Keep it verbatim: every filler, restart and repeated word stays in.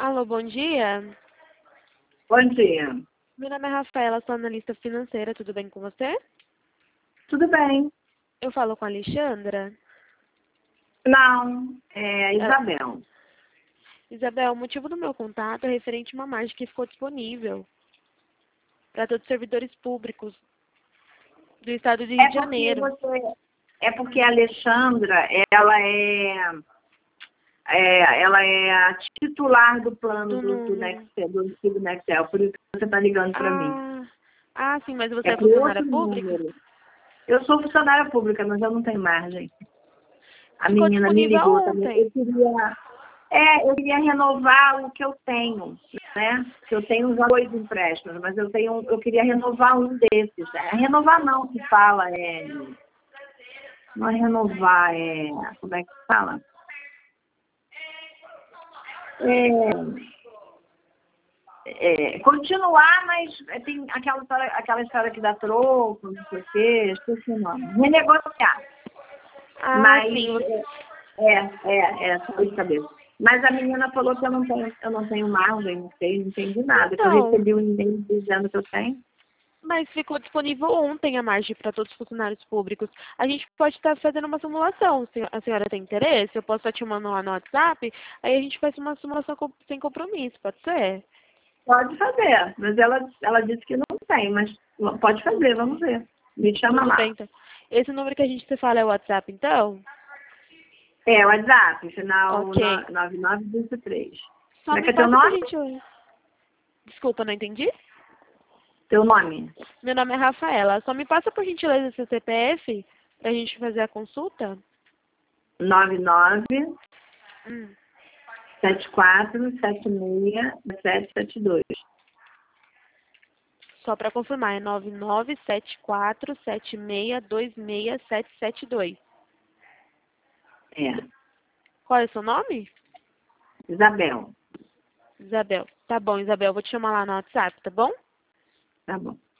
Alô, bom dia. Bom dia. Meu nome é Rafaela, sou analista financeira, tudo bem com você? Tudo bem? Eu falo com a Alexandra. Não, é a É, Isabel. Isabel, o motivo do meu contato é referente a uma margem que ficou disponível para todos os servidores públicos do estado de Rio É de porque Janeiro. você, é porque a Alexandra, ela é, é, ela é a titular do plano Do do, do número. Nextel, do antigo Nextel, por isso que você está ligando para mim. Ah, ah, sim, mas você É é por funcionária outro pública? número. Eu sou funcionária pública, mas eu não tenho margem. A Ficou menina me disponível ligou também. ontem. Eu queria, é, eu queria renovar o que eu tenho, né? Eu tenho uns dois empréstimos, mas eu tenho, eu queria renovar um desses. Né? Renovar não, que fala, é, não é renovar, é, como é que fala? É, é, continuar, mas tem aquela história, aquela história que dá troco, não sei o quê, esqueci o nome. Renegociar. Ah, Mas sim. você- é, é, é, só de cabeça. Mas a menina falou que eu não tenho, eu não tenho margem, não sei, não entendi nada. Que eu Então, recebi um e-mail dizendo que eu tenho. mas ficou disponível ontem a margem para todos os funcionários públicos. A gente pode estar fazendo uma simulação. Se a senhora tem interesse, eu posso estar te mandando lá no WhatsApp, aí a gente faz uma simulação com- sem compromisso, pode ser? Pode fazer, mas ela, ela disse que não tem, mas pode fazer, vamos ver. Me chama Tudo lá. bem, então. Esse número que a gente se fala é o WhatsApp, então? É, o WhatsApp, final Ok. nove nove dois três. Só Como é me que é teu passa por nome? gentileza. Desculpa, não entendi? Teu nome? Meu nome é Rafaela. Só me passa por gentileza seu C P F pra gente fazer a consulta? nove nove Hum. sete quatro sete seis sete sete dois. Só para confirmar, é nove nove sete quatro sete seis dois seis sete sete dois. É. Qual é o seu nome? Isabel. Isabel. Tá bom, Isabel. Vou te chamar lá no WhatsApp, tá bom? Tá bom.